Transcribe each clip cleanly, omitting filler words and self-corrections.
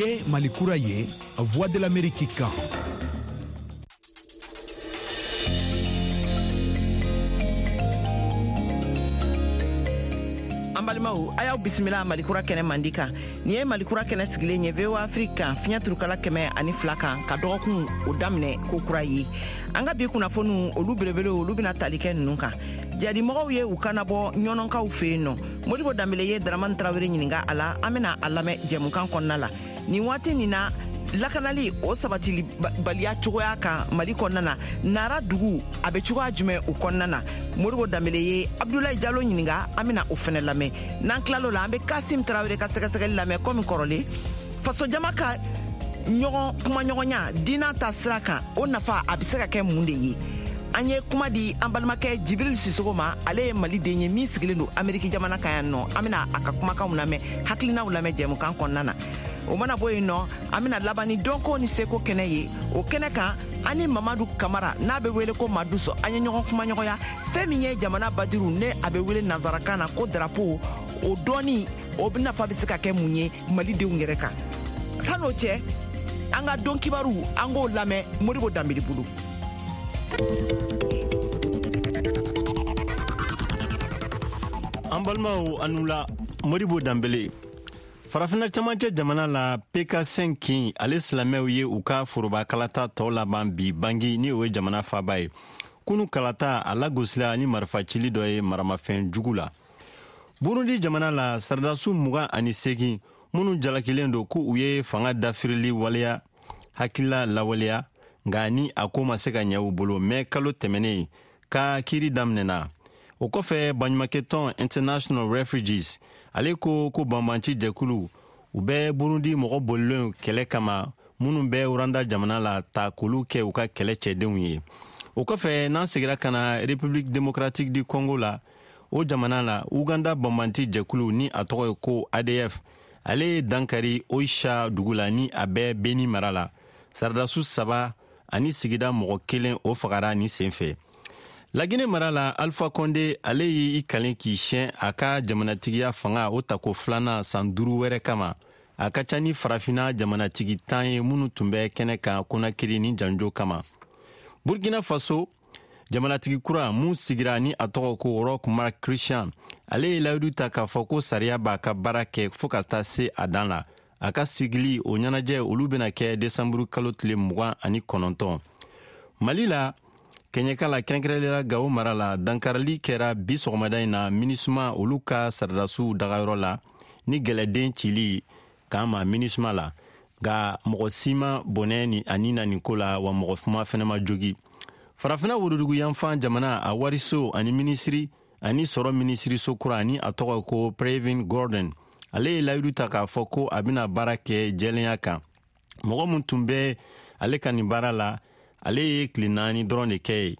ye Mali kura ye Voix de l'Amérique kan. Ambalimaw ayaw bisimila Malikura kɛnɛ mandi kan. Ni ye Malikura kɛnɛ sigilen ye VOA Afrique fiɲɛ turukala 102 kan ka dɔgɔkun o daminɛ ko kura ye. An ka bi kunnafoniw olu belebele olu bɛna tali kɛ ninnu kan. Jadimɔgɔw ye u kana bɔ ɲɔnɔnkaw fɛ yen nɔ. Modibo Dambele ye Daramani Tarawele ɲininka a la, an bɛna a lamɛn jɛmukan kɔnɔna la. Nin waati nin na lakanali o sabatili baliya cogoya kan Mali kɔnɔna na, Nara dugu a bɛ cogoya jumɛn o kɔnɔna na. Modibo Dambele ye Abdoulaye Diallo ɲininka, an bɛna o fɛnɛ lamɛn. N'an tilal'o la an bɛ Kasim Tarawele ka sɛgɛsɛgɛli lamɛn komi kɔrɔlen. Faso jama ka kumaɲɔgɔnya diina ta sira kan o nafa a bɛ se ka kɛ mun de ye. An ye kuma di an balimakɛ Jibril Sisogo ma, ale ye Mali den ye min sigilen don Ameriki jamana kan yan nɔ. An bɛna a ka kumakanw lamɛn, hakilinaw lamɛn jɛmukan kɔnɔna na. O mana bɔ yen nɔ, an bɛna laban ni dɔnko ni seko kɛnɛ ye. O kɛnɛ kan an ni Mamadu Kamara n'a bɛ wele ko Maduso, an ye ɲɔgɔn kumaɲɔgɔnya. Fɛn min ye jamana badiru ne a bɛ wele nanzarakan na ko drapeau, o dɔɔni o nafa bɛ se ka kɛ mun ye Malidenw yɛrɛ kan. San'o cɛ, an ka dɔn kibaru an k'o lamɛn Modibo Dambele bolo. An balimaw anula Modibo Dambele farafina camancɛ jamana la PK5 kin ale silamɛw ye u ka foroba kalata tɔ laban bi bangi ni o ye jamana faaba ye. Kunu kalata a lagosila ni marifa cili dɔ ye maramafɛn jugu la. Burundi jamana la sardasu 28 minnu jalakilen don ko u ye fanga dafirili waleya hakila lawaleya nka ni a ko ma se ka ɲɛ u bolo mɛ kalo tɛmɛnen ka kiri daminɛna. O kɔfɛ Baɲumakɛ International Refugees ale ko banbanci jɛkulu u bɛ Burundi mɔgɔ bolilen kɛlɛ kama minnu bɛ Rwanda jamana la ta k'olu kɛ u ka kɛlɛ cɛdenw ye. O kɔfɛ n'an segira ka na République démocratique du Congo la, o jamana la Uganda banbanci jɛkulu ni a tɔgɔ ye ko ADF ale ye dankari Oisha dugu la ni a bɛ Beni mara la. Sardasu 3 ani sigida mɔgɔ 1 o fagara ni senfɛ. Laginɛ mara la Alpha Condé ale y'i kalen k'i siyɛn a ka jamanatigiya fanga o tako 2nan san 5 wɛrɛ kama. A ka ca ni farafina jamanatigi 10 ye minnu tun bɛ kɛnɛ kan Konakiri ni janjo kama. Burkina Faso jamanatigi kura mun sigira ni a tɔgɔ ko Roch Marc Christian ale ye layidu ta k'a fɔ ko sariya b'a ka baara kɛ fo ka taa se a dan la. A ka sigili o ɲɛnajɛ olu bɛna kɛ desanburu kalo tile 29. Mali la Kenyaka la kɛrɛnkɛrɛnlela Gao mara la dankarali kɛra bi sɔgɔmada in na MINUSMA olu ka sardasu dagayɔrɔ la ni gɛlɛden cili k'an ma MINUSMA la nka mɔgɔ si ma bɔnɛ ni ani na nin ko la wa mɔgɔ fuma fɛnɛ ma jogi. Farafina worodugu yanfan jamana a wariso ani minisiri ani sɔrɔ minisiriso kura ani a tɔgɔ ko Pravin Gordon ale ye layidu ta k'a fɔ ko a bɛna baara kɛ jɛlenya kan. Mɔgɔ mun tun bɛ ale ka nin baara la ale ye tile 4 dɔrɔn de kɛ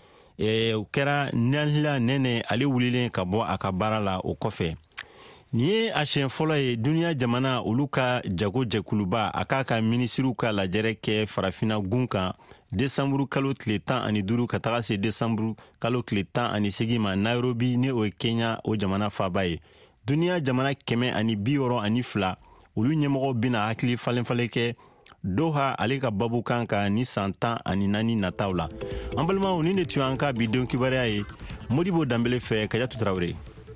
ye. O kɛra Nahila Nene ale wulilen ka bɔ a ka baara la o kɔfɛ. Nin ye a siɲɛ fɔlɔ ye duniya jamana olu ka jago jɛkuluba a k'a ka minisiriw ka lajɛrɛ kɛ farafina gun kan desanburu kalo tile 15 ka taga se desanburu kalo tile 18 ma Nairobi ni o ye Kenya o jamana faaba ye. Duniya jamana 162 olu ɲɛmɔgɔw bɛna hakili falen-falen kɛ Doha ale ka babu kan ka ni san 14 nataw la. An balimaw ni de tun an ka bi don kibaruya ye Modibo Dambele fɛ Kajatu Tarawele.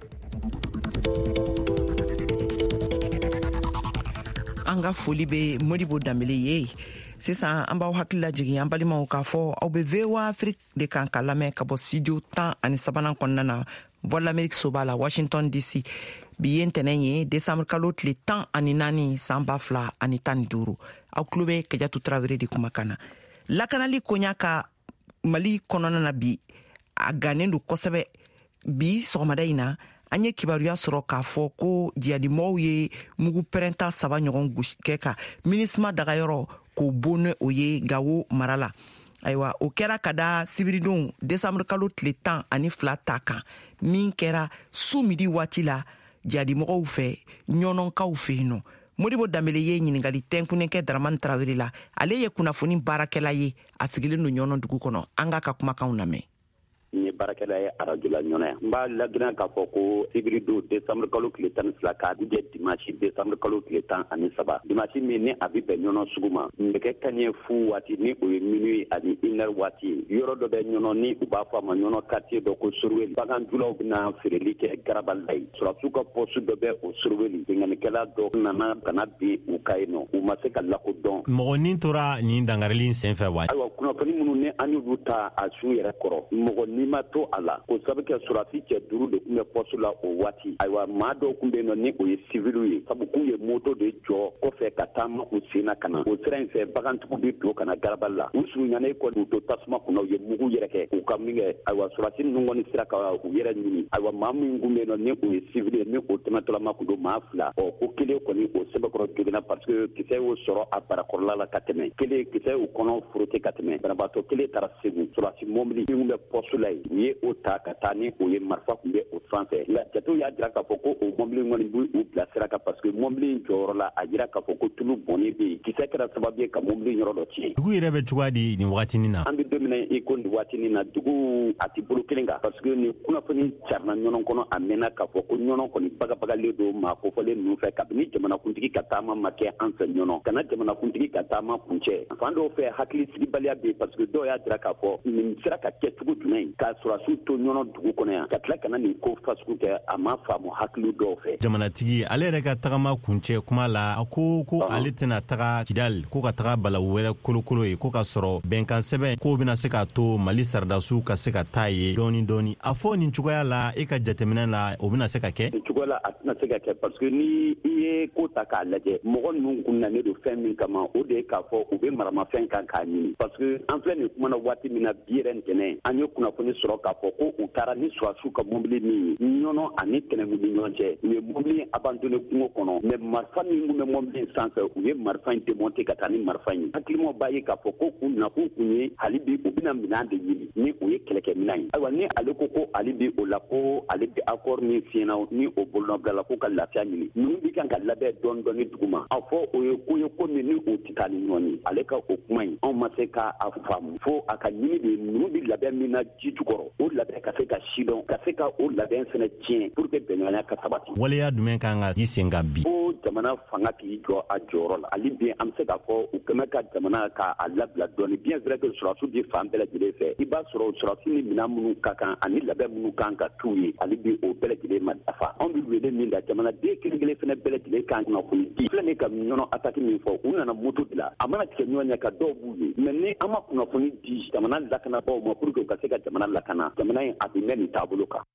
An ka foli bɛ Modibo Dambele ye. Sisan an b'aw hakili lajigin an balimaw k'a fɔ aw bɛ VOA Afrique de kan ka lamɛn ka bɔ studio 13 kɔnɔna na Voix de l'Amérique soba la Washington DC. Bi ye ntɛnɛn ye desanburu kalo tile 14 san 2015. Aw tulo bɛ Kajatu Tarawele de kumakan na. Lakanali koɲa ka Mali kɔnɔna na bi a gannen don kosɛbɛ. Bi sɔgɔmada in na an ye kibaruya sɔrɔ k'a fɔ ko jihadimɔgɔw ye mugu pɛrɛnta 3 ɲɔgɔn gosi kɛ ka MINUSMA dagayɔrɔ k'o bon ni o ye Gao mara la. Ayiwa o kɛra ka da sibiridon desanburu kalo tile 12 ta kan min kɛra su midi waati la jihadimɔgɔw fɛ ɲɔnɔnkaw fɛ yen nɔ. Modibo Dambele ye ɲiningali tɛnkunnen kɛ Daramani Tarawele la. Ale ye kunnafoni baarakɛla ye a sigilen don ɲɔnɔn dugu kɔnɔ. An ka kumakanw lamɛn. N ye barakɛla ye radio la ɲɔnɔ yan. N b'a ladina k'a fɔ ko février décembre kalo tile 12 k'a di dimanche décembre kalo tile 13 dimanche min ni a bɛ bɛn ɲɔnɔ sugu ma nɛgɛ kaɲɛ fu waati ni o ye minuit ani 1 heure waati yɔrɔ dɔ bɛ ɲɔnɔ ni u b'a fɔ a ma ɲɔnɔ quartier dɔ ko Soroweli bagandulaw bɛna feereli kɛ garabali la yen surasiw ka poste dɔ bɛ o Soroweli bingannikɛla dɔ nana kana bin u ka yen nɔ u ma se ka lakodɔn mɔgɔ nin tora nin dangarili senfɛ wa ayiwa kunnafoni minnu ni an y'olu ta a su yɛrɛ kɔrɔ mɔgɔ ni ma to a la ko sabu kɛ surasi cɛ 5 de tun bɛ poste la o waati ayiwa maa dɔw tun bɛ yen nɔ ni o ye civil ye sabu k'u ye moto de jɔ kɔfɛ ka taama u sen na ka na o sira in fɛ bagantigiw bɛ don ka na garabali la u surunyana kɔni u to tasuma kunna u ye mugu yɛrɛ kɛ u ka min kɛ ayiwa surasi ninnu kɔni sera ka u yɛrɛ ɲini ayiwa maa min tun bɛ yen nɔ ni o ye civil ye ni o tɛmɛtɔlama kun don maa 2 ko kelen kɔni o sɛbɛkɔrɔ joginna parce que kisɛ y'o sɔrɔ a barakɔrɔla la ka tɛmɛ kelen kisɛ y'u kɔnɔ forote ka tɛmɛ banabaatɔ kelen taara Segu surasi mobili min bɛ poste la yen u ye o ta ka taa ni o ye marifa kun bɛ o sanfɛ nka jatew y'a jira k'a fɔ ko o mobili kɔni b'u bila sira kan parce que mobili jɔyɔrɔ la a jira k'a fɔ ko tulu bɔnnen bɛ yen kisɛ kɛra sababu ye ka mobili yɔrɔ dɔ tiɲɛ dugu yɛrɛ bɛ cogoya di nin wagatinin na an bɛ don min i ko nin wagatinin na dugu a tɛ bolo kelen kan parce que ni kunnafoni carina ɲɔnɔ kɔnɔ a mɛnna k'a fɔ ko ɲɔnɔ kɔni bagabagalen don maa kofɔlen ninnu fɛ kabini jamanakuntigi ka taama ma kɛ an fɛ ɲɔnɔ kana jamanakuntigi ka taama kuncɛ fan dɔw fɛ hakili sigibaliya bɛ yen parce que dɔw y'a jira k'a fɔ nin sera ka kɛ cogo jumɛn k'a surasiw to ɲɔnɔ dugu kɔnɔ yan ka tila kana nin ko fasugu kɛ a ma faamu hakili dɔw fɛ jamanatigi ale yɛrɛ ka tagama kuncɛ kuma la a ko ale tɛna taga Kidal ko ka taga balawu wɛrɛ kolokolo ye ko ka sɔrɔ bɛnkan sɛbɛn ko bɛna se k'a to Mali saridasiw ka se ka taa ye dɔɔni dɔɔni a fɔ nin cogoya la e ka jateminɛ la o bɛna se ka kɛ nin cogoya la a tɛna se ka kɛ parce que ni i ye ko ta k'a lajɛ mɔgɔ ninnu kun nanen don fɛn min kama o de ye k'a fɔ u bɛ maramafɛn kan k'a ɲini parce que an filɛ nin kumana waati min na bi yɛrɛ ntɛnɛn an ye kunnafoni sɔrɔ k'a fɔ ko u taara ni surasiw ka mobili min ye ɲɔnɔ ani tɛnɛmu ni ɲɔgɔn cɛ u ye mobili abandonné kungo kɔnɔ mais marifa min kun bɛ mobili in sanfɛ u ye marifa in démonté ka taa ni marifa in hakilimaw b'a ye k'a fɔ ko u nakun kun ye hali bi u bɛna minɛn de ɲini ni o ye kɛlɛkɛminɛn ye ayiwa ni ale ko hali bi o la ko ale bɛ accord min fiyɛna ni o bolonɔbilala ko ka lafiya ɲini ninnu bi kan ka labɛn dɔɔni dɔɔni dugu ma a fɔ o ye ko min ni o tɛ taa ni ɲɔgɔn ye ale ka o kuma in anw ma se k'a faamu fo a ka ɲini de ninnu bi labɛn min na ji jukɔrɔ o labɛn ka se ka sidɔn ka se ka o labɛn fana tiɲɛ pour que bɛnɲɔgɔnya ka sabati waleya jumɛn kan ka i sen ka bi ko jamana fanga k'i jɔ a jɔyɔrɔ la hali bi an bɛ se k'a fɔ u kɛmɛ ka jamana k'a labila dɔɔni bien vrai que surasiw bi fan bɛɛ lajɛlen fɛ i b'a sɔrɔ surasiw ni minɛn minnu ka kan ani labɛn minnu kan ka t'u ye hali bi o bɛɛ lajɛlen ma dafa anw bɛ wele min da jamanaden kelen kelen fana bɛɛ lajɛlen kan kunnafoni di filɛ nin ka ɲɔnɔ attaque min fɔ u nana moto de la a mana tigɛ ɲɔgɔn ɲɛ ka dɔw b'u ye mais ni an ma kunnafoni di jamana lakanabaaw ma pour que u ka se ka jamana lakana jamana in a bɛ mɛn nin taabolo kan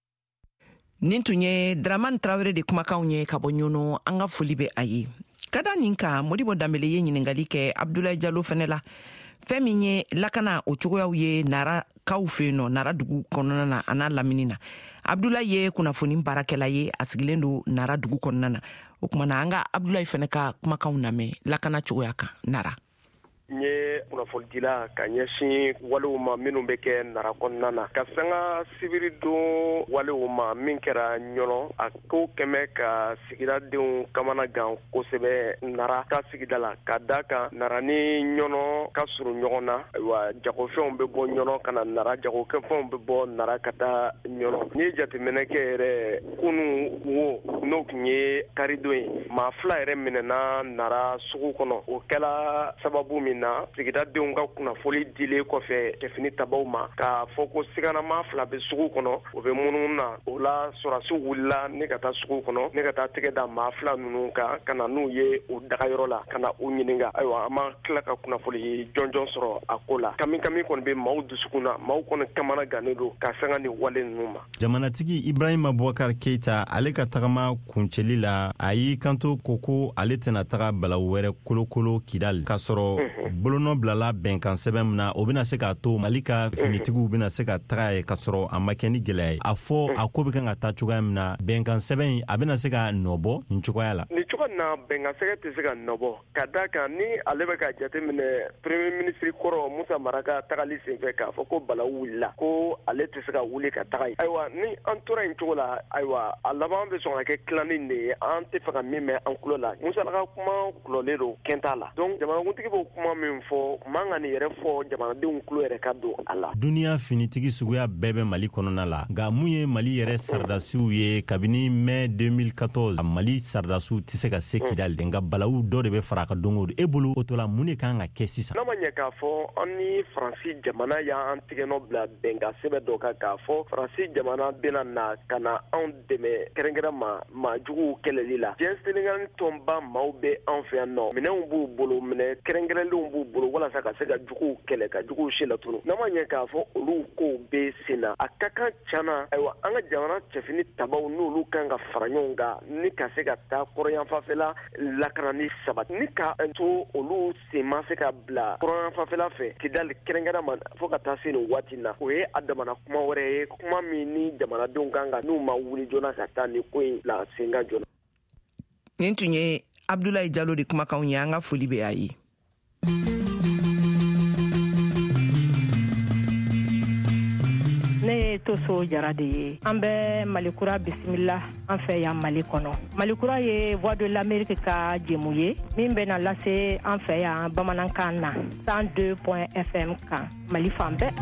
nin tun ye Dramane Traoré de kumakanw ye ka bɔ ɲɔnɔ an ka foli bɛ a ye ka da nin kan Modibo Danbele ye ɲininkali kɛ Abdoulaye Diallo fɛnɛ la fɛn min ye lakana o cogoyaw ye narakaw fɛ yen nɔ nara dugu kɔnɔna na a n'a lamini na Abdoulaye ye kunnafoni baarakɛla ye a sigilen don nara dugu kɔnɔna na o kuma na an ka Abdoulaye fɛnɛ ka kumakanw lamɛn lakana cogoya kan nara n ye kunnafonidila ka ɲɛsin walew ma minnu bɛ kɛ nara kɔnɔna na ka sanga sibiri don walew ma min kɛra ɲɔnɔ a ko kɛmɛ ka sigidadenw kamana gan kosɛbɛ nara ka sigida la ka da kan nara ni ɲɔnɔ ka surun ɲɔgɔn na ayiwa jagofɛnw bɛ bɔ ɲɔnɔ ka na nara jagokɛfɛnw bɛ bɔ nara ka taa ɲɔnɔ n'i ye jateminɛ kɛ yɛrɛ kunu wo n'o tun ye karidon ye maa 2 yɛrɛ minɛna nara sugu kɔnɔ o kɛla sababu min na sigidadenw ka kunnafoni dilen kɔfɛ cɛfini tabaw ma k'a fɔ ko siganama 2 bɛ sugu kɔnɔ o bɛ munun na o la surasiw wulila ne ka taa sugu kɔnɔ ne ka taa tɛgɛ da maa 2 ninnu kan ka na n'u ye o dagayɔrɔ la ka na u ɲininka ayiwa an ma tila ka kunnafoni jɔnjɔn sɔrɔ a ko la kami kɔni bɛ maaw dusukun na maaw kɔni kamana gannen don ka sanga ni wale ninnu ma jamanatigi Ibrahima Boubacar Keita ale ka tagama kuncɛli la a y'i kanto ko ale tɛna taga balawu wɛrɛ kolokolo Kidal ka sɔrɔ bolonɔ bilala bɛnkan sɛbɛn min na o bɛna se k'a to Mali ka finitigiw bɛna se ka taga ye ka sɔrɔ a ma kɛ ni gɛlɛya ye a fɔ a ko bɛ kan ka taa cogoya min na bɛnkan sɛbɛn a bɛna se ka nɔbɔ nin cogoya la nin cogoya na benga sɛgɛ tɛ se ka nɔbɔ ka da kan ni ale bɛ ka jateminɛ premier ministre kɔrɔ Musa Mara ka tagali senfɛ k'a fɔ ko bala wulila ko ale tɛ se ka wuli ka taga ayiwa ni an tora in cogo la ayiwa a laban bɛ sɔn ka kɛ tilanin de ye an tɛ fɛ ka min mɛn an kulo la Musa ka kuma kulɔlen don kɛnta la donc jamanakuntigi b'o kuma min fɔ man ka nin yɛrɛ fɔ jamanadenw kulo yɛrɛ ka don a la. Duniya finitigi suguya bɛɛ bɛ Mali kɔnɔna la nka mun ye Mali yɛrɛ saradasiw ye kabini mai 2014 Mali saradasiw tɛ se ka se Kidali nka balawu dɔ de bɛ fara ka dongo e bolo o to la mun de kan ka kɛ sisan. N'a ma ɲɛ k'a fɔ an ni Faransi jamana y'an tigɛnɔ bila bɛnka sɛbɛn dɔ kan k'a fɔ Faransi jamana bɛna na ka na anw dɛmɛ kɛrɛnkɛrɛn maa juguw kɛlɛli la. Diɲɛ Sénégal tɔnba maaw bɛ anw fɛ yan nɔ minɛnw b'u bolo minɛ kɛrɛnkɛrɛnlenw b'u bolo walasa ka se ka juguw kɛlɛ ka juguw si latunu. N'a ma ɲɛ k'a fɔ olu kow bɛ sen na a ka kan cana ayiwa an ka jamana cɛfini tabaw n'olu kan ka fara ɲɔgɔn kan ni ka se ka taa kɔrɔyanfanfɛla lakanani sabati ni ka to olu sen ma se ka bila kɔrɔyanfanfɛla fɛ Kidali kɛrɛnkɛrɛn ma fo ka taa se nin waati na o ye a damana kuma wɛrɛ ye kuma min ni jamanadenw kan ka n'u ma wuli joona ka taa ni ko in la sen ka joona. Nin tun ye Abdoulaye Diallo de kumakanw ye an ka foli bɛ a ye. Ne Toso Jara de ye an bɛ Malikura bisimila an fɛ yan Mali kɔnɔ. Malikura ye Voix de l'Amérique ka jɛmu ye min bɛna lase an fɛ yan bamanankan na 102.fm kan Mali fan bɛɛ.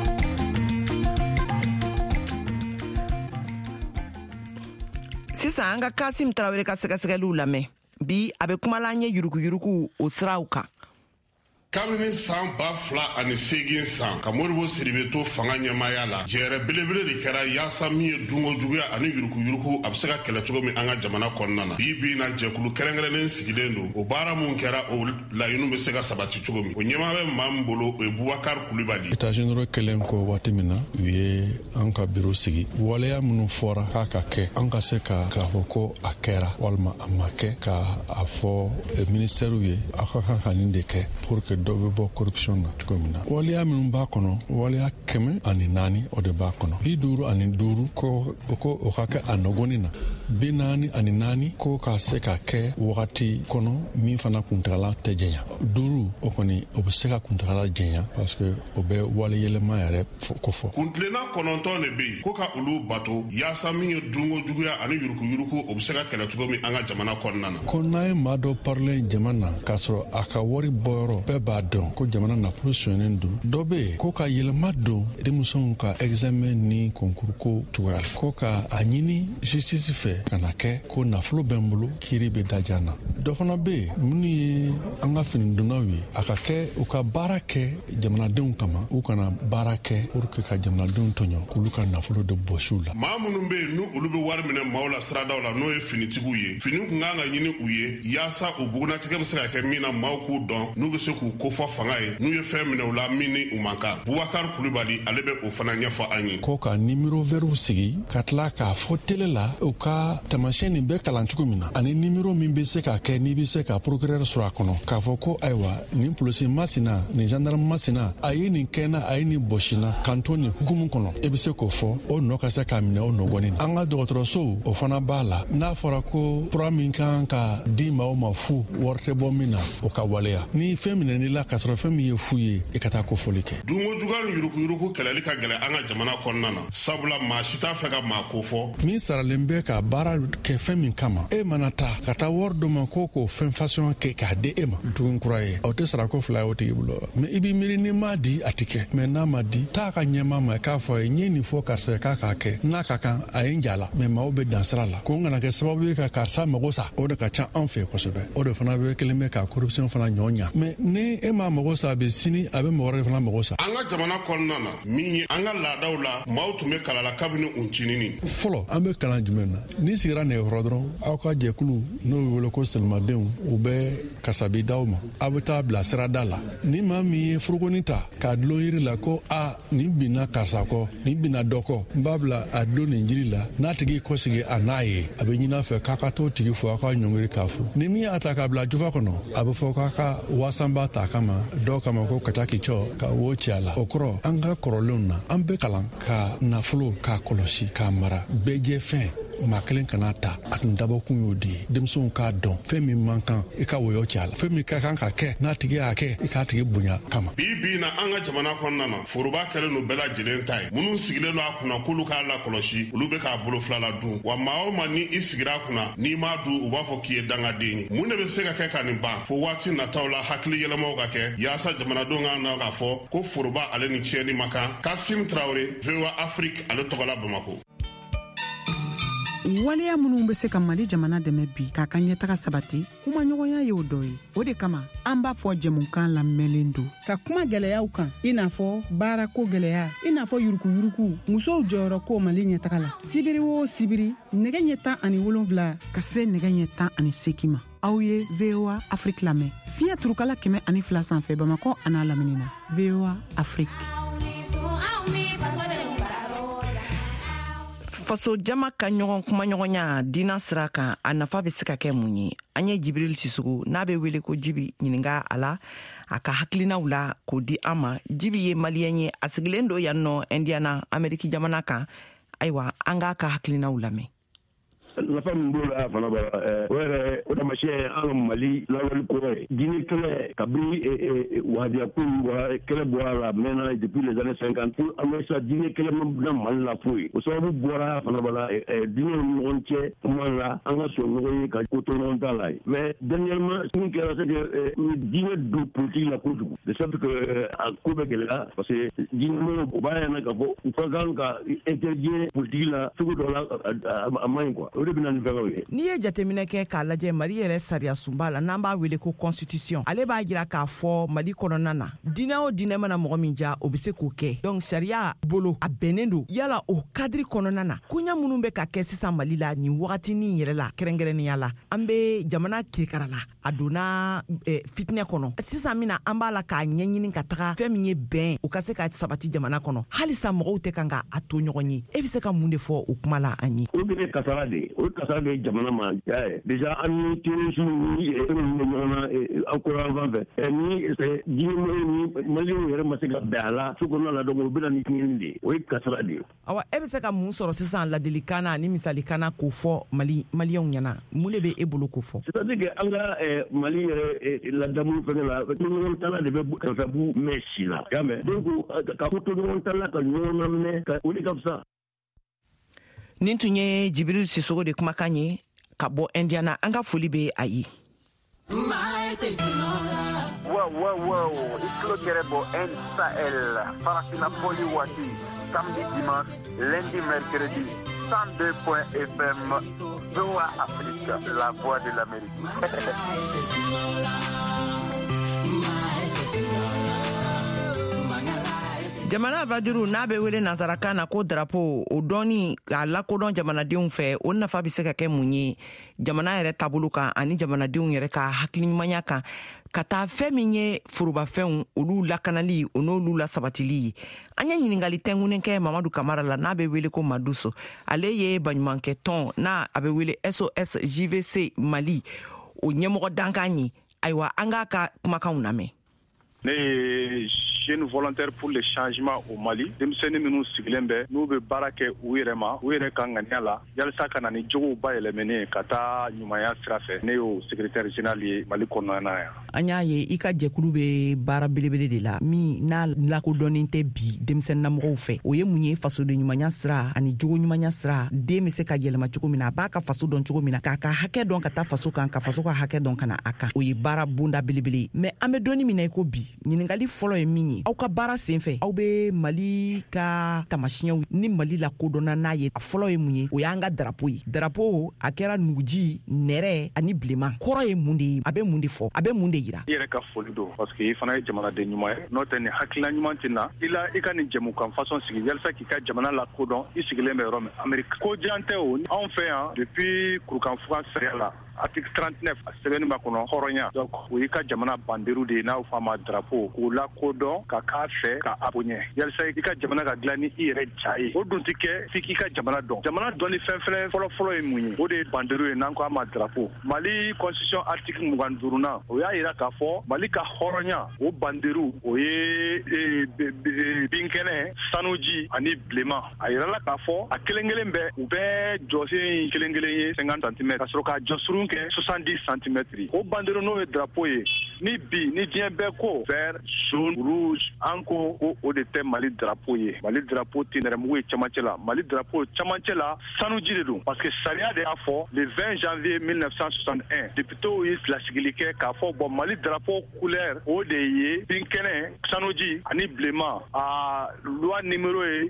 Sisan an ka Kasim Tarawele ka sɛgɛsɛgɛliw lamɛn bi a bɛ kuma la an ye yuruguyurugu o siraw kan. Kabini san 2008 san ka Modibo Sidibe to fanga ɲɛmaaya la jɛrɛ belebele de kɛra yaasa min ye dungo juguya ani yuruguyurugu a bɛ se ka kɛlɛ cogo min an ka jamana kɔnɔna na bi na jɛkulu kɛrɛnkɛrɛnnen sigilen don o baara mun kɛra o laɲiniw bɛ se ka sabati cogo min o ɲɛmaa bɛ maa min bolo o ye Bubakari Kulibali. État généraux kɛlen kɔ waati min na u ye an ka bureau sigi waleya minnu fɔra k'a ka kɛ an ka se k'a fɔ ko a kɛra walima a ma kɛ k'a fɔ ministɛriw ye a ka kan ka nin de kɛ pour que dɔ bɛ bɔ corruption na cogo min na waleya minnu b'a kɔnɔ waleya 104 o de b'a kɔnɔ 55 ko o ka kɛ a nɔgɔni na 44 ko ka se ka kɛ wagati kɔnɔ min fana kuntagala tɛ jɛnya 5 o kɔni o bɛ se ka kuntagala jɛnya parce que o bɛ wale yɛlɛma yɛrɛ kofɔ. Kuntilenna 9 de bɛ yen ko ka olu bato yaasa min ye dungo juguya ani yuruguyurugu o bɛ se ka kɛlɛ cogo min an ka jamana kɔnɔna na. Ko n'a ye maa dɔ parler jama na k'a sɔrɔ a ka wari bɔyɔrɔ bɛɛ b'a dɔn ko jamana nafolo sonyɛnen don dɔ bɛ yen ko ka yɛlɛma don denmisɛnw ka examen ni concours ko cogoya la ko ka a ɲini justice fɛ ka na kɛ ko nafolo bɛ n bolo kiiri bɛ daja na dɔ fana bɛ yen minnu ye an ka finidonnaw ye a ka kɛ u ka baara kɛ jamanadenw kama u kana baara kɛ pour que ka jamanadenw tɔɲɔ k'olu ka nafolo de bɔsiw la. maa minnu bɛ yen n'u olu bɛ wari minɛ maaw la siradaw la n'o ye finitigiw ye fini kun kan ka ɲini u ye yaasa u bugunatigɛ bɛ se ka kɛ min na maaw k'u dɔn n'u bɛ se k'u kofɔ fanga ye n'u ye fɛn minɛ u la min ni u man kan. Bubakari Kulibali ale bɛ o fana ɲɛfɔ an ye. Ko ka numéro vert sigi ka tila k'a fɔ télé la u ka tamasiyɛn nin bɛ kalan cogo min na ani numéro min bɛ se ka kɛ n'i bɛ se ka procureur sɔrɔ a kɔnɔ k'a fɔ ko ayiwa nin polisi masina nin gendarme masina a ye nin kɛna a ye nin bɔsina kan to nin hukumu kɔnɔ e bɛ se k'o fɔ o nɔ ka se k'a minɛ o nɔgɔnin na. An ka dɔgɔtɔrɔsow o fana b'a la n'a fɔra ko fura min kan ka di maaw ma fu wari tɛ bɔ min na o ka waleya ni fɛn minɛn'i la ka sɔrɔ fɛn min ye fu ye i ka taa kofɔli kɛ. Dungo juguya ni yuruguyurugu kɛlɛli ka gɛlɛ an ka jamana kɔnɔna na sabula maa si t'a fɛ ka maa kofɔ. Min saralen bɛ ka baara kɛ fɛn min kama e mana taa ka taa wari dɔ ma ko k'o fɛn fasɔn kɛ k'a di e ma dugun kura ye aw tɛ sara ko fila ye o tigi bolo mɛ i b'i miiri n'i m'a di a ti kɛ mɛ n'a ma di taa ka ɲɛmaa ma k'a fɔ a ye n ye nin fɔ karisa ye k'a k'a kɛ n'a ka kan a ye n jala mɛ maaw bɛ dan sira la ko n kana kɛ sababu ye ka karisa mago sa o de ka ca an fɛ kosɛbɛ o de fana bɛ kelen bɛ ka corruption fana ɲɔ ɲa mɛ ni e m'a mago sa a bɛ sini a bɛ mɔgɔ wɛrɛ fana mago sa. An ka jamana kɔnɔna na min ye an ka laadaw la maaw tun bɛ kalala kabini uncinini. Fɔlɔ an bɛ kalan jumɛn na n'i sigira nɛgɛkɔrɔ dɔrɔn aw ka jɛkulu n'o bɛ wele ko selimadenw u bɛ kasabi d'aw ma aw bɛ taa bila sirada la ni maa min ye forokoni ta k'a dulon yiri la ko a nin binna karisa kɔ nin binna dɔ kɔ n b'a bila a dulon nin jiri la n'a tigi kɔsigi a n'a ye a bɛ ɲin'a fɛ k'a ka t'o tigi fɔ aw ka ɲɔngiri k'a fɔ ni min y'a ta k'a bila jufa kɔnɔ a bɛ fɔ k'a ka wasanba ta kama dɔw kama ko ka taa k'i cɔ ka wo ci a la o kɔrɔ an ka kɔrɔlenw na an bɛ kalan ka nafolo k'a kɔlɔsi k'a mara bɛɛ jɛ fɛn maa kelen kana ta a tun dabɔkun y'o de ye denmisɛnw k'a dɔn fɛn min man kan i ka woyɔ cɛ a la fɛn min ka kan ka kɛ n'a tigi y'a kɛ i k'a tigi bonya kama. bi na an ka jamana kɔnɔna na foroba kɛlen no bɛɛ lajɛlen ta ye minnu sigilen no a kunna k'olu k'a lakɔlɔsi olu bɛ k'a bolo filala dun wa maa o maa ni i sigira a kunna n'i m'a dun u b'a fɔ k'i ye dangaden ye mun de bɛ se ka kɛ ka nin ban fo waati nataw la hakili yɛlɛmaw ka kɛ yaasa jamanadenw ka na k'a fɔ ko foroba ale ni tiɲɛni ma kan. Kasim Traoré, VOA Afrique, ale tɔgɔla Bamako. waleya minnu bɛ se ka Mali jamana dɛmɛ bi k'a ka ɲɛtaga sabati kuma ɲɔgɔnya ye o dɔ ye. O de kama an b'a fɔ jɛmukan lamɛnlen don ka kuma gɛlɛyaw kan i n'a fɔ baarako gɛlɛya i n'a fɔ yurukuyuruku musow jɔyɔrɔ ko Mali ɲɛtaga la sibiri o sibiri nɛgɛ ɲɛ 17 ka se nɛgɛ ɲɛ 18 ma. Aw ye VOA Afrique lamɛn fiɲɛ turukala 102 sanfɛ Bamakɔ an'a lamini na. VOA Afrique. faso jama ka ɲɔgɔn kuma ɲɔgɔnya dina sira kan a nafa bɛ se ka kɛ mun ye. An ye Jibril Sisugu n'a bɛ wele ko Jibi ɲininka a la a ka hakilinaw la k'o di an ma. Jibi ye maliyɛn ye a sigilen don yan nɔ Indiana Ameriki jamana kan. Ayiwa an k'a ka hakilinaw lamɛn. nafa min b'o la fana bara o yɛrɛ o tamasiyɛn an ka Mali lawale kɔrɔ ye diinɛ kɛlɛ kabini wahadiya ko kɛlɛ bɔra la mɛnna depuis les années 50 pour an bɛ sa diinɛ kɛlɛ na Mali la foyi o sababu bɔra fana bara diinɛ ni ɲɔgɔn cɛ kuma la an ka sɔn ɲɔgɔn ye ka ko to ɲɔgɔn t'a la mais dernièrement min kɛra c'est que diinɛ don politique la kojugu de sorte que a ko bɛ gɛlɛya parce que diinɛ o b'a yɛrɛ ka fɔ u ka kan ka intervenir politique la cogo dɔ la a man ɲi quoi. N'i ye jateminɛ kɛ k'a lajɛ Mali yɛrɛ sariya sunba la n'an b'a wele ko constitution ale b'a jira k'a fɔ Mali kɔnɔna na diinɛ o diinɛ mana mɔgɔ min ja o bɛ se k'o kɛ donc sariya bolo a bɛnnen don yala o cadre kɔnɔna na koɲa minnu bɛ ka kɛ sisan Mali la nin wagatinin yɛrɛ la kɛrɛnkɛrɛnnenya la an bɛ jamana kirikara la a donna fitinɛ kɔnɔ sisan mina an b'a la k'a ɲɛɲini ka taga fɛn min ye bɛn o ka se ka sabati jamana kɔnɔ halisa mɔgɔw tɛ kan ka a to ɲɔgɔn ye e bɛ se ka mun de fɔ o kuma la an ye. O bɛ kasara de o kasara de jamana ma déjà an ni terrorisme ni ɲɔgɔn na encore avant fɛ ni diinɛ ni maliyɛnw yɛrɛ ma se ka bɛn a la so kɔnɔna la donc o bɛ na ni tiɲɛni de o ye kasara de ye. Awa e bɛ se ka mun sɔrɔ sisan ladilikan na ni misalikan k'o fɔ maliyɛnw ɲɛna mun de bɛ e bolo k'o fɔ. C'est-à-dire que an ka Mali yɛrɛ ladamu fɛngɛ la ɲɔgɔn tala de bɛ kasabu mɛn si la y'a mɛn donc ka ko to ɲɔgɔn tala ka ɲɔgɔn lamɛn o de ka fisa. Nin tun ye Jibril Sissogo de kumakan ye ka bɔ Indiana an ka foli bɛ a ye. Wow, ilo kɛra bɔ NSAL farafina foli waati samedi dimanche lundi mercredi 102.FM VOA Afrique la voix de l'Amérique. Jamana Badiru n'a bɛ wele nanzarakan na ko drapeau o dɔnni k'a lakodɔn jamanadenw fɛ o nafa bɛ se ka kɛ mun ye jamana yɛrɛ taabolo kan ani jamanadenw yɛrɛ ka hakiliɲumanya kan ka taa fɛn min ye forobafɛnw olu lakanali o n'olu la sabatili an ye ɲiningali tɛngunen kɛ Mamadu Kamara la n'a bɛ wele ko Maduso ale ye baɲumankɛ tɔn n'a a bɛ wele SOS JVC Mali o ɲɛmɔgɔ dankan ye ayiwa an k'a ka kumakanw lamɛn. Ne ye jeune volontaire pour le changement au Mali denmisɛnnin minnu sigilen bɛ n'u bɛ baara kɛ u yɛrɛ ma u yɛrɛ ka ŋaniya la yalisa ka na ni jogow bayɛlɛmɛni ka taa ɲumanya sira fɛ ne y'o secrétaire général ye Mali kɔnɔna na yan. An y'a ye i ka jɛkulu bɛ baara belebele de la min n'a lakodɔnnen tɛ bi denmisɛnninamɔgɔw fɛ o ye mun ye fasoden ɲumanya sira ani jogo ɲumanya sira den bɛ se ka yɛlɛma cogo min na a b'a ka faso dɔn cogo min na k'a ka hakɛ dɔn ka taa faso kan ka faso ka hakɛ dɔn ka na a kan o ye baara bonda belebele mais an bɛ donni min na i ko bi ɲiningali fɔlɔ ye min ye aw ka baara senfɛ aw bɛ Mali ka tamasiyɛnw ni Mali la kodɔnna n'a ye a fɔlɔ ye mun ye o y'an ka drapeau ye drapeau a kɛra nuguji nɛrɛ ani bilenman kɔrɔ ye mun de ye a bɛ mun de fɔ a bɛ mun de yira. I yɛrɛ ka foli don parce que i fana ye jamanaden ɲuman ye n'o tɛ nin hakilina ɲuman tɛ na i la i ka nin jɛmukan façon sigi yalisa k'i ka jamana la kodɔn i sigilen bɛ yɔrɔ min Amérique ko jan tɛ o anw fɛ yan depuis kurukanfuga sariya la article 39 a sɛbɛnni b'a kɔnɔ hɔrɔnya donc o y'i ka jamana banderu de ye n'a fɔ a ma drapeau k'o lakodɔn ka k'a fɛ ka a boɲɛ yalisa i ka jamana ka dilan ni i yɛrɛ ja ye o dun tɛ kɛ f'i k'i ka jamana dɔn jamana dɔnni fɛn fɛnɛ fɔlɔ ye mun ye o de ye banderu ye n'an ko a ma drapeau Mali constitution article 25nan o y'a yira k'a fɔ Mali ka hɔrɔnya o banderu o ye binkɛnɛ sanuji ani bilenman a yirala k'a fɔ a kelen-kelen bɛɛ u bɛɛ jɔsen kelen-kelen ye 50 cm ka sɔrɔ k'a jɔ surun kɛ 70 cm o banderu n'o ye drapeau ye ni diɲɛ bɛɛ ko vert jaune rouge an ko o de tɛ Mali drapeau ye Mali drapeau tɛ nɛrɛmugu ye camancɛ la Mali drapeau camancɛ la sanuji de don parce que sariya de y'a fɔ le 20 janvier 1961 députés ye lasigili kɛ k'a fɔ bon Mali drapeau couleur o de ye binkɛnɛ sanuji ani bilenman a loi numéro ye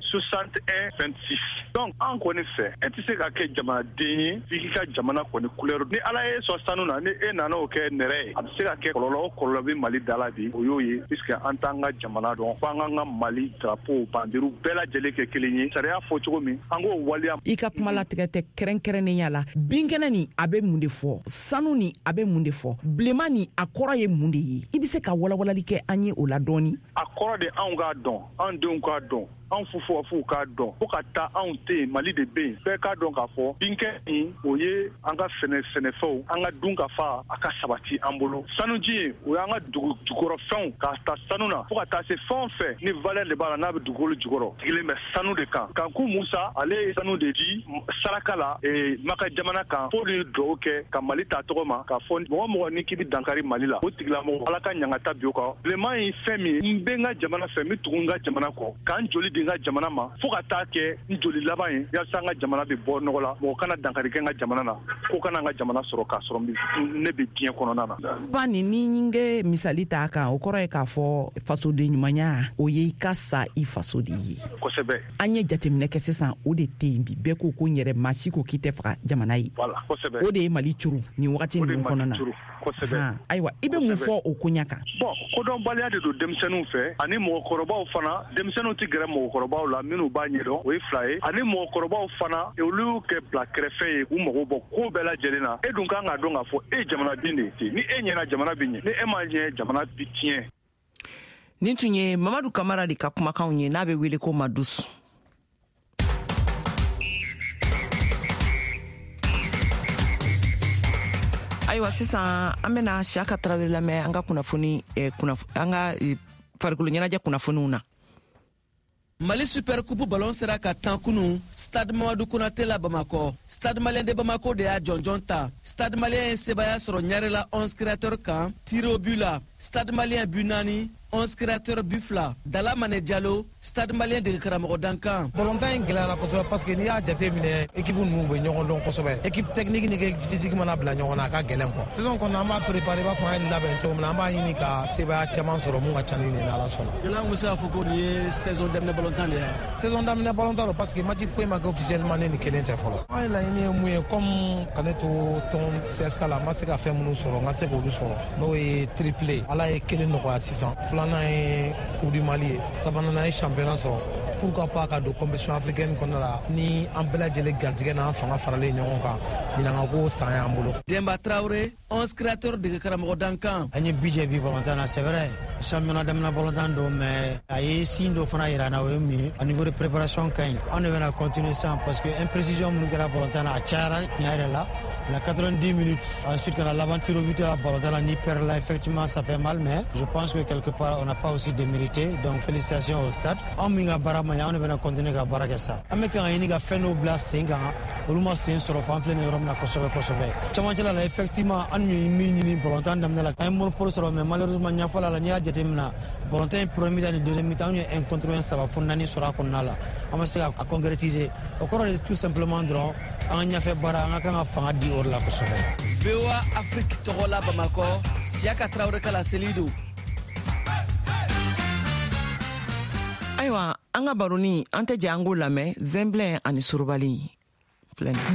6126 donc an kɔni fɛ e tɛ se ka kɛ jamanaden ye f'i k'i ka jamana kɔni couleur ni Ala ye sɔn sanu na ni e nana o kɛ nɛrɛ ye a bɛ se ka kɛ kɔlɔlɔ bɛ Mali da la bi o y'o ye puisque an t'an ka jamana dɔn fo an k'an ka Mali drapeau banderu bɛɛ lajɛlen kɛ kelen ye sariya fɔ cogo min an k'o waleya. I ka kuma latigɛ tɛ kɛrɛnkɛrɛnnenya la binkɛnɛ ni a bɛ mun de fɔ sanu ni a bɛ mun de fɔ bilenman ni a kɔrɔ ye mun de ye i bɛ se ka walawalali kɛ an ye o la dɔɔni. A kɔrɔ de anw k'a dɔn an denw k'a dɔn an fufuwafuw k'a dɔn fo ka taa anw tɛ yen Mali de bɛ yen bɛɛ k'a dɔn k'a fɔ binkɛ in o ye an ka sɛnɛfɛnw an ka dun ka fa a ka sabati an bolo sanuji o y'an ka jukɔrɔfɛnw k'a ta sanu na fo ka taa se fɛn o fɛn ni valeur de b'a la n'a bɛ dugukolo jukɔrɔ sigilen bɛ sanu de kan Kanku Musa ale ye sanu de di saraka la Maka jamana kan fo ni dugawu kɛ ka Mali ta tɔgɔ ma k'a fɔ mɔgɔ mɔgɔ ni k'i bɛ dankari Mali la o tigilamɔgɔ Ala ka ɲangata bi o kan bilenman ye fɛn min ye n bɛ n ka jamana fɛ n bɛ tugu n ka jamana kɔ k'an joli n ka jamana ma fo ka taa kɛ n joli laban ye yasa an ka jamana bɛ bɔ nɔgɔ la mɔgɔ kana dankari kɛ n ka jamana na ko kana an ka jamana sɔrɔ k'a sɔrɔ ne bɛ diɲɛ kɔnɔna na. Ba ni ye misali ta kan o kɔrɔ ye k'a fɔ fasoden ɲumanya o ye i ka sa i faso de ye. Kosɛbɛ. An ye jateminɛ kɛ sisan o de tɛ yen bi bɛɛ ko ko n yɛrɛ maa si ko k'i tɛ faga jamana ye. Voilà kosɛbɛ. O de ye Mali curu nin wagati ninnu kɔnɔna na. Kosɛbɛ. Ayiwa i bɛ mun fɔ o koɲa kan. Bon kodɔnbaliya de don denmisɛnninw fɛ ani mɔgɔkɔrɔbaw fana denmisɛnninw tɛ gɛrɛ mɔgɔkɔrɔbaw la minnu b'a ɲɛdɔn o ye 2 ye ani mɔgɔkɔrɔbaw fana olu kɛ bila kɛrɛfɛ ye u mago bɔ ko bɛɛ lajɛlen na e dun kan k'a dɔn k'a fɔ e jamanaden de ye ni e ɲɛna jamana bɛ ɲɛ ni e ma ɲɛ jamana bi tiɲɛ. Nin tun ye Mamadu Kamara de ka kumakanw ye n'a bɛ wele ko Madus. Ayiwa sisan an bɛna Siyaka Tarawele lamɛn an ka kunnafoni an ka farikolo ɲɛnajɛ kunnafoniw na. Mali Super Coupe ballon sera ka tan kunu Stade Mamadou Konaté la Bamako Stade Malien de Bamako de y'a jɔnjɔn ta Stade Malien ye sebaya sɔrɔ ɲare la 11 créateurs kan tir au but la Stade Malien but 4 11 créateurs but 2 Dala Mané Diallo Stade Malien de karamɔgɔ dankan ballontan in gɛlɛyara kosɛbɛ parce que n'i y'a jateminɛ équipe ninnu bɛ ɲɔgɔn dɔn kosɛbɛ équipe technique ni physique mana bila ɲɔgɔn na a ka gɛlɛn quoi saison kɔnɔ an b'a préparer b'a fɔ an ye labɛn cogo min na an b'a ɲini ka sebaya caman sɔrɔ mun ka ca ni nin ala sɔnna gɛlɛya mun bɛ se ka fɔ ko nin ye saison daminɛ ballontan de ye saison daminɛ ballontan don parce que match foyi ma kɛ officiellement ne ni kelen tɛ fɔlɔ an ye laɲini ye mun ye comme ka ne to tɔn CSK la n ma se ka fɛn minnu sɔrɔ n ka se k'olu sɔrɔ n'o ye triplé ala ye kelen nɔgɔya sisan filanan ye Coupe du Mali ye sabanan ye championnat sɔrɔ pourquoi pas ka don compétition africaine kɔnɔna la ni an bɛɛ lajɛlen garijɛgɛ n'an fanga faralen ɲɔgɔn kan ɲinan ko san y'an bolo. Demba Traoré 11 créateurs de karamɔgɔ dankan an ye budget bi ballontan na c'est vrai championnat daminɛ ballontan don mais a ye signe dɔ fana yira na o ye mun ye au niveau de préparation ka ɲi an de bɛna continuer ça parce que imprécision minnu kɛra ballontan na a cayara tiɲɛ yɛrɛ la la 90 minutes ensuite quand la tir au but à ballontan la ni perd là effectivement ça fait mal mais je pense que quelque part on n'a pas aussi démérité donc félicitations au stade an min ka baara ma ɲɛ an de bɛna continuer ka baara kɛ sa an bɛ kan ka ɲini ka fɛn dɔw bila sen kan olu ma sen sɔrɔ fo an filɛ nin yɔrɔ min na kosɛbɛ kosɛbɛ camancɛla la effectivement an ye min ɲini ballontan daminɛ la an ye monopole sɔrɔ mais malheureusement ɲɛfɔla la n'i y'a jateminɛ ballontan ye premier mi-temps ni deuxième mi-temps an ye un contre un 3 fo 4 sɔrɔ a kɔnɔna la an ma se ka concrétiser o kɔrɔ de tout simplement dɔrɔn an ka ɲɛfɛ baara an ka kan ka fanga di o de la kosɛbɛ. VOA Afrique tɔgɔ la Bamako Siyaka Tarawele kala selido. Ayiwa an ka baroni an tɛ jɛ an k'o lamɛn Zɛnbilɛn ani Sorobali filɛ nin.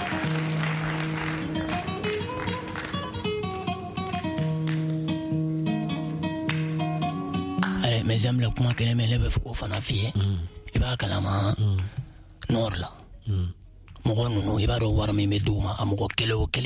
Mais j'aime le kuma kelen mais ne bɛ fɛ k'o fana f'i ye i b'a kalama nord la mɔgɔ ninnu i b'a dɔn wari min bɛ d'u ma a mɔgɔ kelen o kelen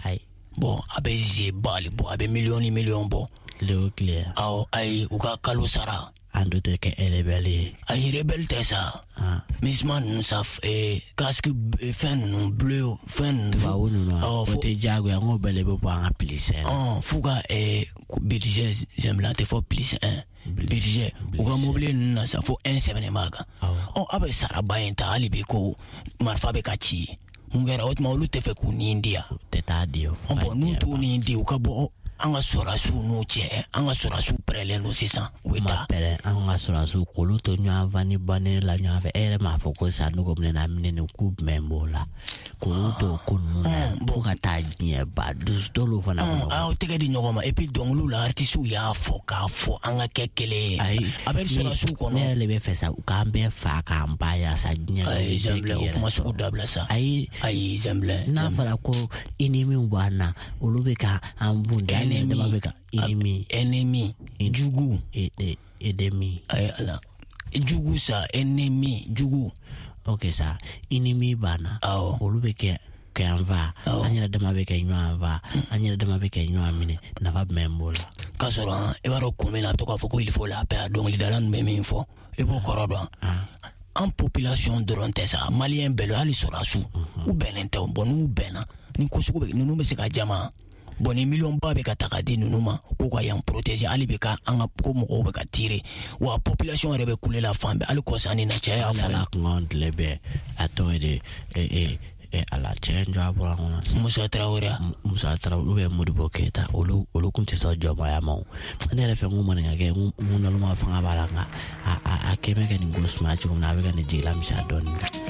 bon abe je bali bo abe million bo le clair aw ay uka kalo sara ando te ke rebelle ay rebelle tesa misman saf casque fin non bleu fin va ou non o te jago ya ngobele bo pa plus fuga budget j'aime la te faut plus budget uka mobile na sa faut 1 semaine maga abe sara bayenta ali be ko marfa be kachi ngera otma olu te fe ku ni India te tadio bon nous to ni India uka bo anga sora su no che anga sora su prele no sisa weta pere anga sora su kolu to nya vani bane la nya ve ere ma foko sa no gomne na mine ku membola kolu to kunu bo kata nye ba dus to lo fana o tege di nyoma et puis donc lu la artisu ya foka fo anga kekele aber sora su kono ne le be fesa ka mbe fa ka mbaya sa nya ai zemble o kuma su dabla sa ai zemble na fara ko inimi bwana ulube ka ambunda ennemi jugu ennemi ay ala jugu sa ennemi jugu okay sa ennemi bana olube ke anva anyira dama be ke nywa anyira dama be ke nywa mine na va membola kasora e baro komena to ka foko il faut la paix donc li dalan même info e bo korodo en population durante ça malien belo ali sorasu ou benente bon ou bena ni ko suko be nunu be se ka jama boni million ba be ka takadi nunuma ko ko yan protéger ali be ka anga ko mo ko be ka tirer wa population rebe couler la femme ali ko sani na chaya fa la ngond lebe ato de ala change abura ngona Musa Traoré be Modibo Keita olu kunti so joba ya mo ne le fe nguma ngake nguna lo ma fanga balanga a keme ke ni gosma chu na be ga ni jila misha don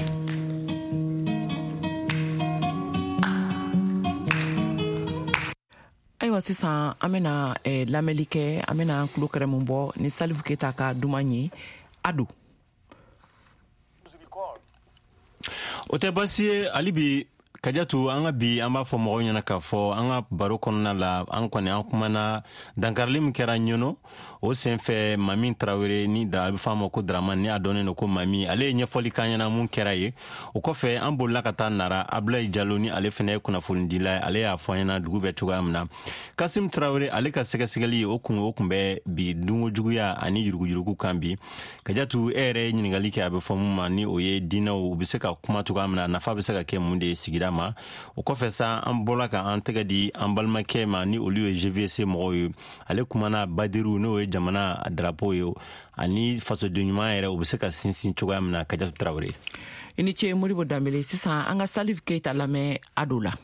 ayiwa sisan an bena lamɛnli kɛ an bena kulo kɛrɛ mun bɔ ni Salifu Keyita ka duman ye ado o tɛ basi ye hali bi Kadiatu an ka bi an b'a fɔ mɔgɔw ɲɛna k'a fɔ an ka baro kɔnɔna la an kɔni an kumana dankarili min kɛra ɲɔnɔ o senfɛ Mami Traoré ni da a bɛ fɔ a ma ko Dramane ni a dɔnnen don ko Mami ale ye ɲɛfɔli k'an ɲɛna mun kɛra ye o kɔfɛ an bolila ka taa Nara Ablaye Diallo ni ale fana ye kunnafonidila ye ale y'a fɔ an ɲɛna dugu bɛ cogoya min na Kasim Traoré ale ka sɛgɛsɛgɛli o kun bɛ bi dunkojuguya ani yuruguyurugu kan bi Kadiatu e yɛrɛ ye ɲininkali kɛ a bɛ fɔ mun ma ni o ye diinɛw u bɛ se ka kuma cogoya min na nafa bɛ se ka kɛ mun de ye sigida ma o kɔfɛ sa an bɔla ka an tɛgɛ di an balimakɛ ma ni olu ye GVC mɔgɔw ye ale kumana Badiru n'o ye jamana drapeau ye ani fasoden ɲuman yɛrɛ o bɛ se ka sinsin cogoya min na Kadiatu Traoré i ni ce Modibo Dambele sisan an ka Salifu Keyita lamɛn ado la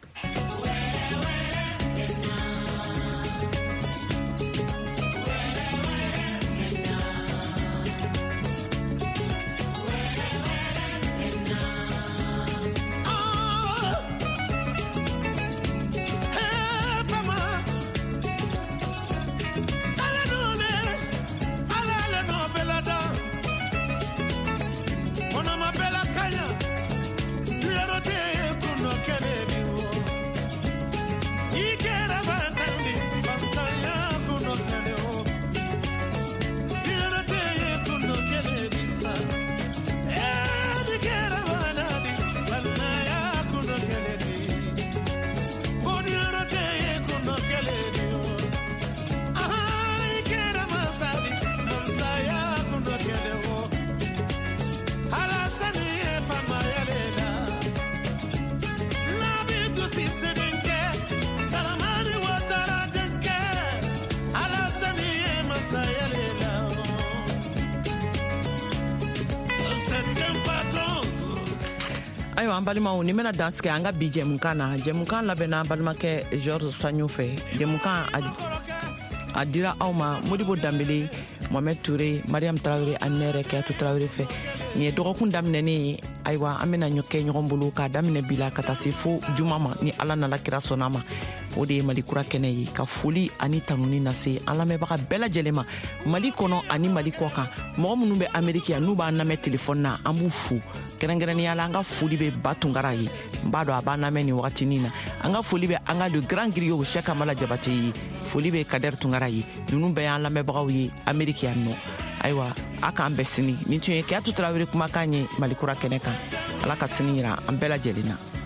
ayiwa an balimaw ni bena dansigi an ka bi jɛmukan na jɛmukan labɛnna balimakɛ George Sanyo fɛ jɛmukan a dira aw ma Modibo Dambele Mohamed Touré Mariam Traoré ani ne yɛrɛ Keyatu Traoré fɛ nin ye dɔgɔkun daminɛnen ye ayiwa an bena kɛ ɲɔgɔn bolo k'a daminɛ bi la ka taa se fo juma ma ni ala nala kira sɔnna ma o de ye Mali kura kɛnɛ ye ka foli ani tanuni lase an lamɛnbaga bɛɛ lajɛlen ma Mali kɔnɔ ani Mali kɔ kan mɔgɔ minnu bɛ Ameriki yan n'u b'an lamɛn telefɔni na an b'u fo kɛrɛnkɛrɛnnenya la an ka foli bɛ Ba Tunkara ye n b'a dɔn a b'an lamɛn nin wagatinin na an ka foli bɛ an ka le grand griot Cheikh Amala Jabate ye foli bɛ Kader Tunkara ye ninnu bɛɛ y'an lamɛnbagaw ye Ameriki yan nɔ ayiwa a k'an bɛɛ sini nin tun ye Keyatu Traoré kumakan ye Mali kura kɛnɛ kan ala ka sini yira an bɛɛ lajɛlen na